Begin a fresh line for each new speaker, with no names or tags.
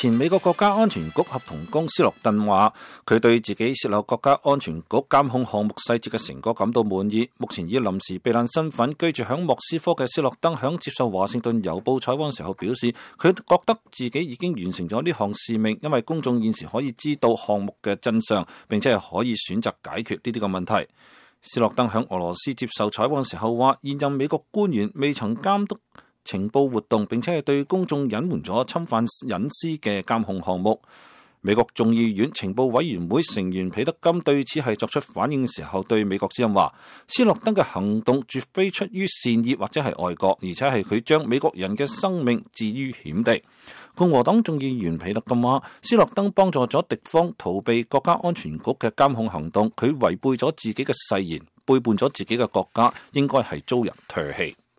前美國國家安全局合同工斯諾登話，佢對自己洩漏國家安全局監控項目細節嘅成果感到滿意。目前以臨時避難身份居住響莫斯科嘅斯諾登響接受華盛頓郵報採訪時候表示，佢覺得自己已經完成咗呢項使命，因為公眾現時可以知道項目嘅真相，並且係可以選擇解決呢啲嘅問題。斯諾登響俄羅斯接受採訪時候話，現任美國官員未曾監督情報活動，並且係對公眾隱瞞咗侵犯隱私嘅監控項目。美國眾議院情報委員會成員彼得金對此係作出反應嘅時候，對美國之音話，斯諾登嘅行動絕非出於善意或者係愛國，而且係佢將美國人嘅生命置於險地。共和黨眾議員彼得金話，斯諾登幫助咗敵方逃避國家安全局嘅監控行動，佢違背咗自己嘅誓言，背叛咗自己嘅國家，應該係遭人唾棄。